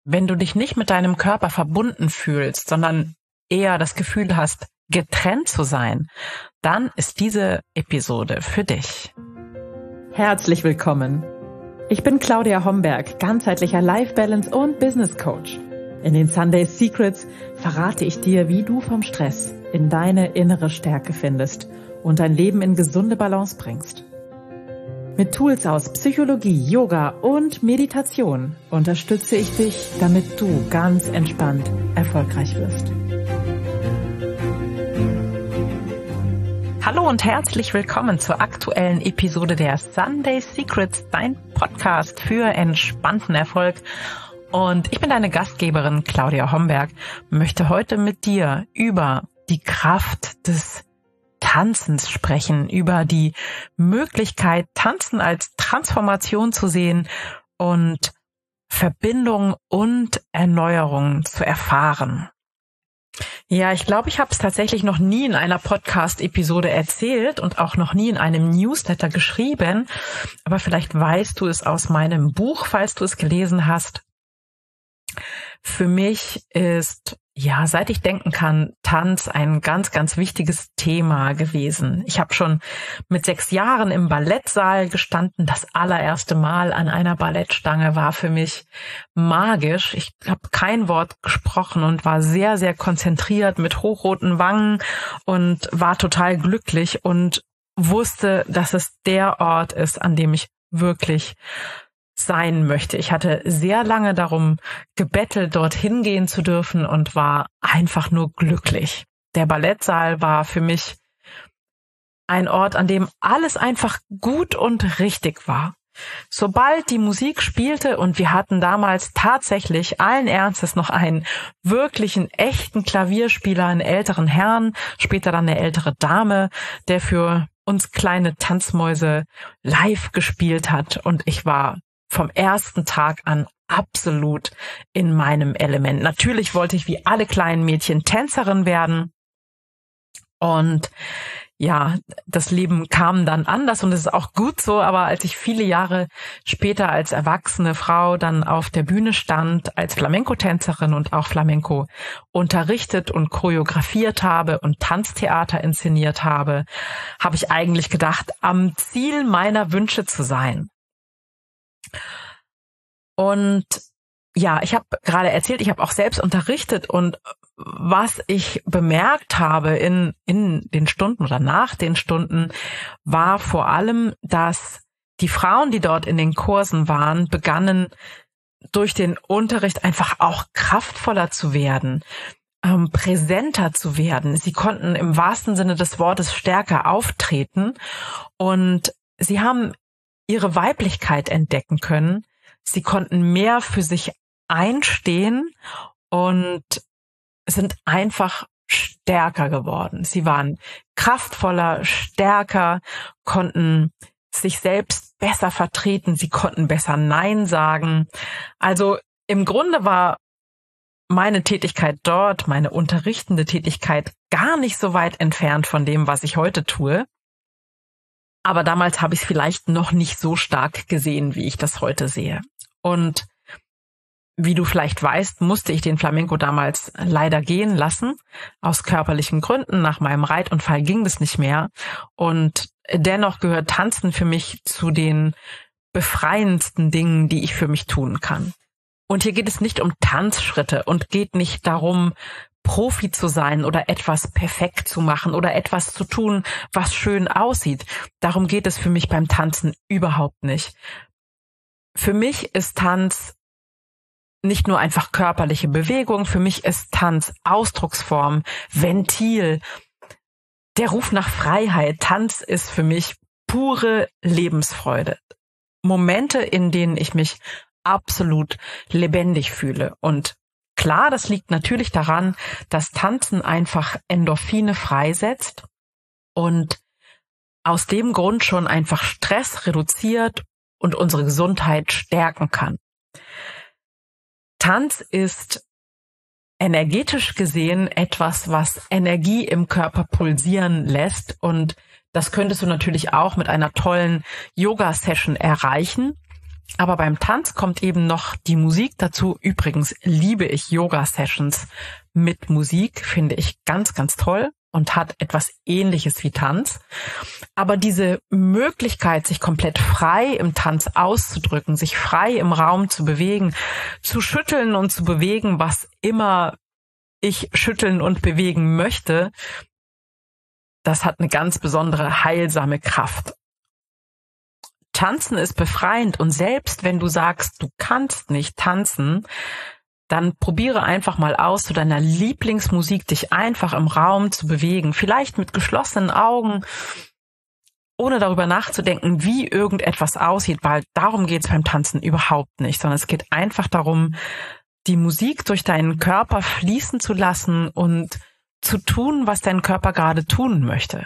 Wenn du dich nicht mit deinem Körper verbunden fühlst, sondern eher das Gefühl hast, getrennt zu sein, dann ist diese Episode für dich. Herzlich willkommen. Ich bin Claudia Homberg, ganzheitlicher Life Balance und Business Coach. In den Sunday Secrets verrate ich dir, wie du vom Stress in deine innere Stärke findest und dein Leben in gesunde Balance bringst. Mit Tools aus Psychologie, Yoga und Meditation unterstütze ich dich, damit du ganz entspannt erfolgreich wirst. Hallo und herzlich willkommen zur aktuellen Episode der Sunday Secrets, dein Podcast für entspannten Erfolg. Und ich bin deine Gastgeberin Claudia Homberg, möchte heute mit dir über die Kraft des Tanzens sprechen, über die Möglichkeit, Tanzen als Transformation zu sehen und Verbindung und Erneuerung zu erfahren. Ja, ich glaube, ich habe es tatsächlich noch nie in einer Podcast-Episode erzählt und auch noch nie in einem Newsletter geschrieben, aber vielleicht weißt du es aus meinem Buch, falls du es gelesen hast. Für mich ist, seit ich denken kann, Tanz ein ganz, ganz wichtiges Thema gewesen. Ich habe schon mit 6 Jahren im Ballettsaal gestanden. Das allererste Mal an einer Ballettstange war für mich magisch. Ich habe kein Wort gesprochen und war sehr, sehr konzentriert mit hochroten Wangen und war total glücklich und wusste, dass es der Ort ist, an dem ich wirklich sein möchte. Ich hatte sehr lange darum gebettelt, dorthin gehen zu dürfen und war einfach nur glücklich. Der Ballettsaal war für mich ein Ort, an dem alles einfach gut und richtig war. Sobald die Musik spielte und wir hatten damals tatsächlich allen Ernstes noch einen wirklichen, echten Klavierspieler, einen älteren Herrn, später dann eine ältere Dame, der für uns kleine Tanzmäuse live gespielt hat und ich war vom ersten Tag an absolut in meinem Element. Natürlich wollte ich wie alle kleinen Mädchen Tänzerin werden. Und ja, das Leben kam dann anders und es ist auch gut so. Aber als ich viele Jahre später als erwachsene Frau dann auf der Bühne stand, als Flamenco-Tänzerin und auch Flamenco unterrichtet und choreografiert habe und Tanztheater inszeniert habe, habe ich eigentlich gedacht, am Ziel meiner Wünsche zu sein. Und ja, ich habe gerade erzählt, ich habe auch selbst unterrichtet und was ich bemerkt habe in den Stunden oder nach den Stunden, war vor allem, dass die Frauen, die dort in den Kursen waren, begannen durch den Unterricht einfach auch kraftvoller zu werden, präsenter zu werden. Sie konnten im wahrsten Sinne des Wortes stärker auftreten und sie haben ihre Weiblichkeit entdecken können. Sie konnten mehr für sich einstehen und sind einfach stärker geworden. Sie waren kraftvoller, stärker, konnten sich selbst besser vertreten. Sie konnten besser Nein sagen. Also im Grunde war meine Tätigkeit dort, meine unterrichtende Tätigkeit, gar nicht so weit entfernt von dem, was ich heute tue. Aber damals habe ich es vielleicht noch nicht so stark gesehen, wie ich das heute sehe. Und wie du vielleicht weißt, musste ich den Flamenco damals leider gehen lassen. Aus körperlichen Gründen. Nach meinem Reitunfall ging das nicht mehr. Und dennoch gehört Tanzen für mich zu den befreiendsten Dingen, die ich für mich tun kann. Und hier geht es nicht um Tanzschritte und geht nicht darum, Profi zu sein oder etwas perfekt zu machen oder etwas zu tun, was schön aussieht. Darum geht es für mich beim Tanzen überhaupt nicht. Für mich ist Tanz nicht nur einfach körperliche Bewegung, für mich ist Tanz Ausdrucksform, Ventil, der Ruf nach Freiheit. Tanz ist für mich pure Lebensfreude. Momente, in denen ich mich absolut lebendig fühle. Und klar, das liegt natürlich daran, dass Tanzen einfach Endorphine freisetzt und aus dem Grund schon einfach Stress reduziert und unsere Gesundheit stärken kann. Tanz ist energetisch gesehen etwas, was Energie im Körper pulsieren lässt und das könntest du natürlich auch mit einer tollen Yoga-Session erreichen. Aber beim Tanz kommt eben noch die Musik dazu. Übrigens liebe ich Yoga-Sessions mit Musik, finde ich ganz, ganz toll und hat etwas Ähnliches wie Tanz. Aber diese Möglichkeit, sich komplett frei im Tanz auszudrücken, sich frei im Raum zu bewegen, zu schütteln und zu bewegen, was immer ich schütteln und bewegen möchte, das hat eine ganz besondere heilsame Kraft. Tanzen ist befreiend und selbst wenn du sagst, du kannst nicht tanzen, dann probiere einfach mal aus, zu deiner Lieblingsmusik dich einfach im Raum zu bewegen, vielleicht mit geschlossenen Augen, ohne darüber nachzudenken, wie irgendetwas aussieht, weil darum geht es beim Tanzen überhaupt nicht, sondern es geht einfach darum, die Musik durch deinen Körper fließen zu lassen und zu tun, was dein Körper gerade tun möchte.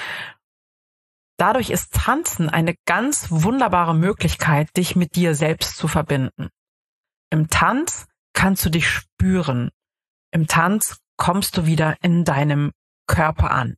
Dadurch ist Tanzen eine ganz wunderbare Möglichkeit, dich mit dir selbst zu verbinden. Im Tanz kannst du dich spüren. Im Tanz kommst du wieder in deinem Körper an.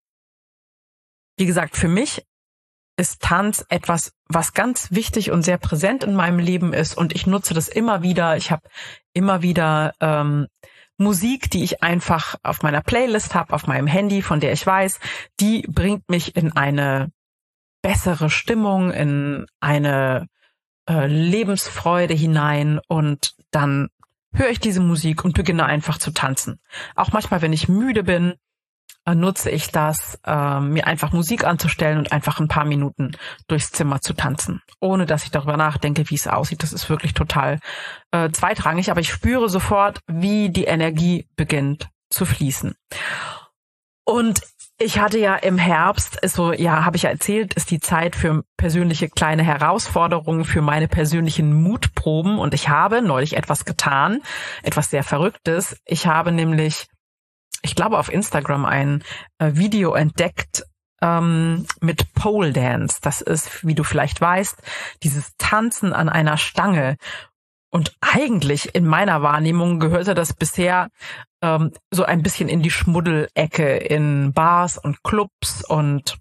Wie gesagt, für mich ist Tanz etwas, was ganz wichtig und sehr präsent in meinem Leben ist und ich nutze das immer wieder. Ich habe immer wieder Musik, die ich einfach auf meiner Playlist habe, auf meinem Handy, von der ich weiß, die bringt mich in eine bessere Stimmung, in eine Lebensfreude hinein und dann höre ich diese Musik und beginne einfach zu tanzen. Auch manchmal, wenn ich müde bin, nutze ich das, mir einfach Musik anzustellen und einfach ein paar Minuten durchs Zimmer zu tanzen, ohne dass ich darüber nachdenke, wie es aussieht. Das ist wirklich total zweitrangig, aber ich spüre sofort, wie die Energie beginnt zu fließen. Und ich hatte ja im Herbst, habe ich ja erzählt, ist die Zeit für persönliche kleine Herausforderungen, für meine persönlichen Mutproben. Und ich habe neulich etwas getan, etwas sehr Verrücktes. Ich habe nämlich, ich glaube, auf Instagram ein Video entdeckt mit Pole Dance. Das ist, wie du vielleicht weißt, dieses Tanzen an einer Stange. Und eigentlich in meiner Wahrnehmung gehörte das bisher so ein bisschen in die Schmuddelecke in Bars und Clubs und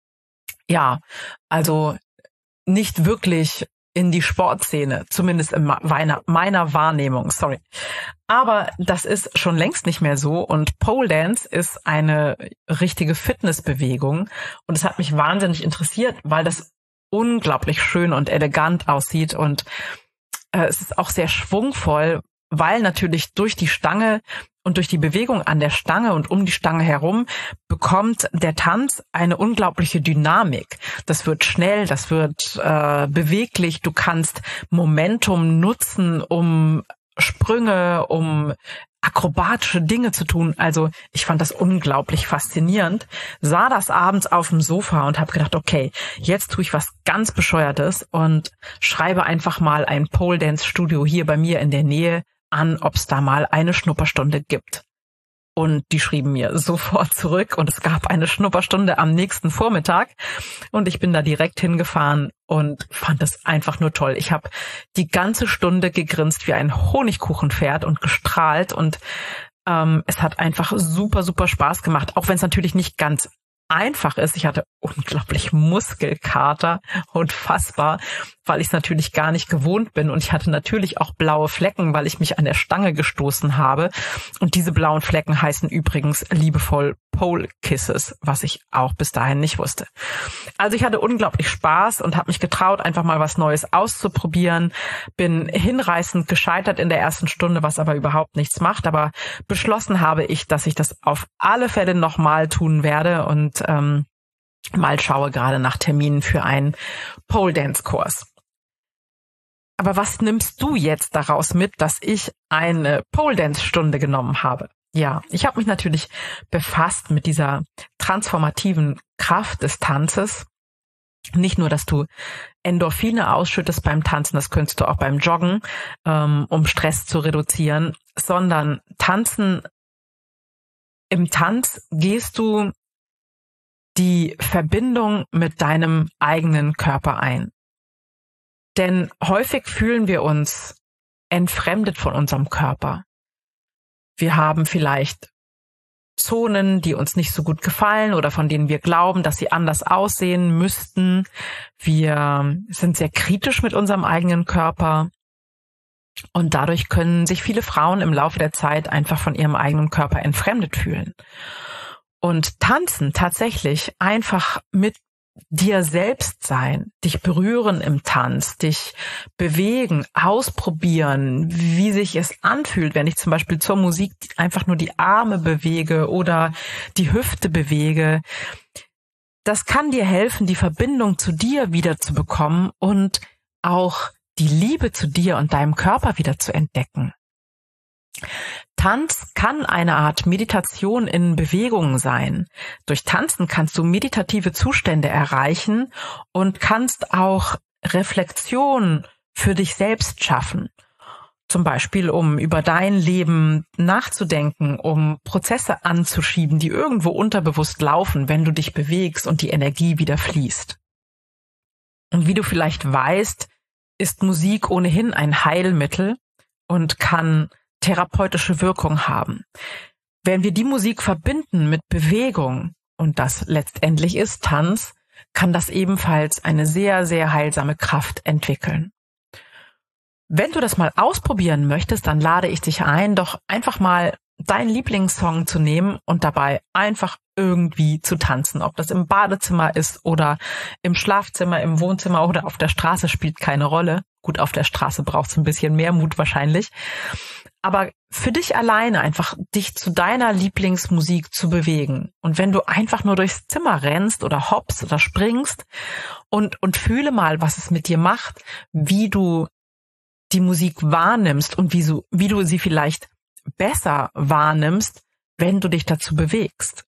ja, also nicht wirklich in die Sportszene, zumindest in meiner Wahrnehmung, sorry. Aber das ist schon längst nicht mehr so und Pole Dance ist eine richtige Fitnessbewegung und es hat mich wahnsinnig interessiert, weil das unglaublich schön und elegant aussieht und es ist auch sehr schwungvoll, weil natürlich durch die Stange und durch die Bewegung an der Stange und um die Stange herum bekommt der Tanz eine unglaubliche Dynamik. Das wird schnell, das wird beweglich. Du kannst Momentum nutzen, um Sprünge, um akrobatische Dinge zu tun. Also ich fand das unglaublich faszinierend, sah das abends auf dem Sofa und habe gedacht, okay, jetzt tue ich was ganz Bescheuertes und schreibe einfach mal ein Pole Dance Studio hier bei mir in der Nähe an, ob es da mal eine Schnupperstunde gibt. Und die schrieben mir sofort zurück und es gab eine Schnupperstunde am nächsten Vormittag und ich bin da direkt hingefahren und fand es einfach nur toll. Ich habe die ganze Stunde gegrinst wie ein Honigkuchenpferd und gestrahlt und es hat einfach super, super Spaß gemacht, auch wenn es natürlich nicht ganz einfach ist. Ich hatte unglaublich Muskelkater, unfassbar, weil ich es natürlich gar nicht gewohnt bin und ich hatte natürlich auch blaue Flecken, weil ich mich an der Stange gestoßen habe und diese blauen Flecken heißen übrigens liebevoll Pole Kisses, was ich auch bis dahin nicht wusste. Also ich hatte unglaublich Spaß und habe mich getraut, einfach mal was Neues auszuprobieren, bin hinreißend gescheitert in der ersten Stunde, was aber überhaupt nichts macht, aber beschlossen habe ich, dass ich das auf alle Fälle nochmal tun werde und mal schaue gerade nach Terminen für einen Pole Dance Kurs. Aber was nimmst du jetzt daraus mit, dass ich eine Pole Dance Stunde genommen habe? Ja, ich habe mich natürlich befasst mit dieser transformativen Kraft des Tanzes. Nicht nur, dass du Endorphine ausschüttest beim Tanzen, das könntest du auch beim Joggen, um Stress zu reduzieren, sondern im Tanz gehst du die Verbindung mit deinem eigenen Körper ein. Denn häufig fühlen wir uns entfremdet von unserem Körper. Wir haben vielleicht Zonen, die uns nicht so gut gefallen oder von denen wir glauben, dass sie anders aussehen müssten. Wir sind sehr kritisch mit unserem eigenen Körper. Und dadurch können sich viele Frauen im Laufe der Zeit einfach von ihrem eigenen Körper entfremdet fühlen. Und tanzen, tatsächlich einfach mit dir selbst sein, dich berühren im Tanz, dich bewegen, ausprobieren, wie sich es anfühlt, wenn ich zum Beispiel zur Musik einfach nur die Arme bewege oder die Hüfte bewege. Das kann dir helfen, die Verbindung zu dir wieder zu bekommen und auch die Liebe zu dir und deinem Körper wieder zu entdecken. Tanz kann eine Art Meditation in Bewegung sein. Durch Tanzen kannst du meditative Zustände erreichen und kannst auch Reflexion für dich selbst schaffen. Zum Beispiel, um über dein Leben nachzudenken, um Prozesse anzuschieben, die irgendwo unterbewusst laufen, wenn du dich bewegst und die Energie wieder fließt. Und wie du vielleicht weißt, ist Musik ohnehin ein Heilmittel und kann therapeutische Wirkung haben. Wenn wir die Musik verbinden mit Bewegung, und das letztendlich ist Tanz, kann das ebenfalls eine sehr, sehr heilsame Kraft entwickeln. Wenn du das mal ausprobieren möchtest, dann lade ich dich ein, doch einfach mal deinen Lieblingssong zu nehmen und dabei einfach irgendwie zu tanzen. Ob das im Badezimmer ist oder im Schlafzimmer, im Wohnzimmer oder auf der Straße, spielt keine Rolle. Gut, auf der Straße braucht es ein bisschen mehr Mut wahrscheinlich. Aber für dich alleine einfach dich zu deiner Lieblingsmusik zu bewegen. Und wenn du einfach nur durchs Zimmer rennst oder hoppst oder springst und fühle mal, was es mit dir macht, wie du die Musik wahrnimmst und wie du sie vielleicht besser wahrnimmst, wenn du dich dazu bewegst.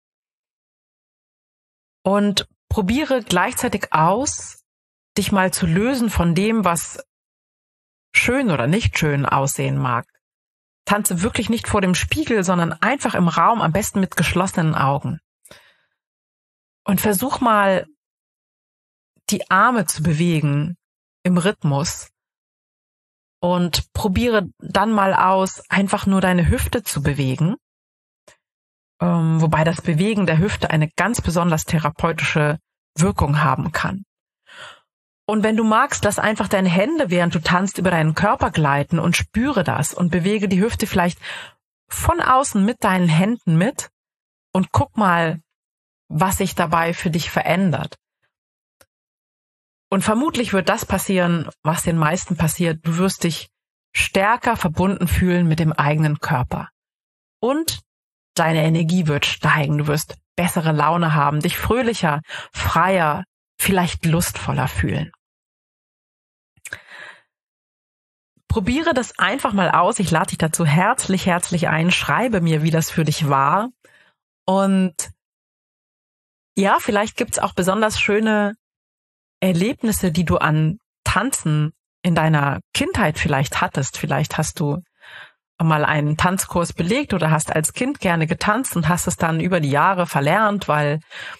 Und probiere gleichzeitig aus, dich mal zu lösen von dem, was schön oder nicht schön aussehen mag. Tanze wirklich nicht vor dem Spiegel, sondern einfach im Raum, am besten mit geschlossenen Augen. Und versuch mal, die Arme zu bewegen im Rhythmus. Und probiere dann mal aus, einfach nur deine Hüfte zu bewegen. Wobei das Bewegen der Hüfte eine ganz besonders therapeutische Wirkung haben kann. Und wenn du magst, lass einfach deine Hände, während du tanzt, über deinen Körper gleiten und spüre das und bewege die Hüfte vielleicht von außen mit deinen Händen mit und guck mal, was sich dabei für dich verändert. Und vermutlich wird das passieren, was den meisten passiert. Du wirst dich stärker verbunden fühlen mit dem eigenen Körper. Und deine Energie wird steigen. Du wirst bessere Laune haben, dich fröhlicher, freier, vielleicht lustvoller fühlen. Probiere das einfach mal aus. Ich lade dich dazu herzlich, herzlich ein. Schreibe mir, wie das für dich war. Und ja, vielleicht gibt's auch besonders schöne Erlebnisse, die du an Tanzen in deiner Kindheit vielleicht hattest. Vielleicht hast du mal einen Tanzkurs belegt oder hast als Kind gerne getanzt und hast es dann über die Jahre verlernt, weil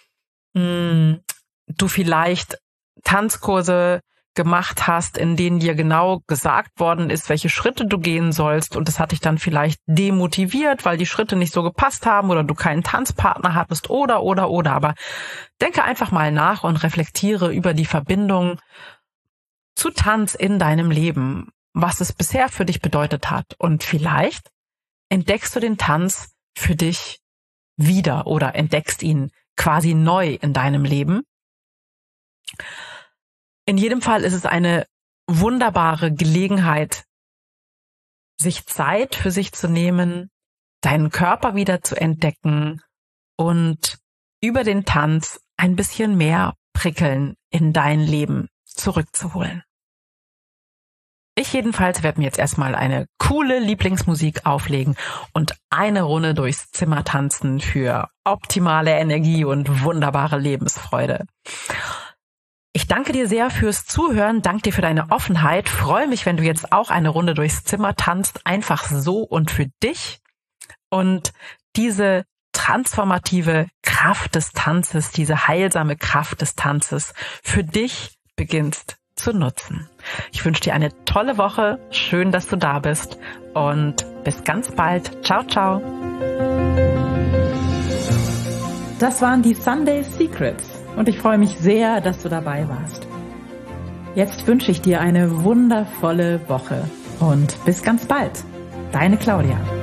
du vielleicht Tanzkurse gemacht hast, in denen dir genau gesagt worden ist, welche Schritte du gehen sollst, und das hat dich dann vielleicht demotiviert, weil die Schritte nicht so gepasst haben oder du keinen Tanzpartner hattest oder. Aber denke einfach mal nach und reflektiere über die Verbindung zu Tanz in deinem Leben, was es bisher für dich bedeutet hat, und vielleicht entdeckst du den Tanz für dich wieder oder entdeckst ihn quasi neu in deinem Leben. In jedem Fall ist es eine wunderbare Gelegenheit, sich Zeit für sich zu nehmen, deinen Körper wieder zu entdecken und über den Tanz ein bisschen mehr Prickeln in dein Leben zurückzuholen. Ich jedenfalls werde mir jetzt erstmal eine coole Lieblingsmusik auflegen und eine Runde durchs Zimmer tanzen für optimale Energie und wunderbare Lebensfreude. Ich danke dir sehr fürs Zuhören, danke dir für deine Offenheit, freue mich, wenn du jetzt auch eine Runde durchs Zimmer tanzt, einfach so und für dich, und diese transformative Kraft des Tanzes, diese heilsame Kraft des Tanzes für dich beginnst zu nutzen. Ich wünsche dir eine tolle Woche, schön, dass du da bist, und bis ganz bald. Ciao, ciao. Das waren die Sunday Secrets und ich freue mich sehr, dass du dabei warst. Jetzt wünsche ich dir eine wundervolle Woche und bis ganz bald. Deine Claudia.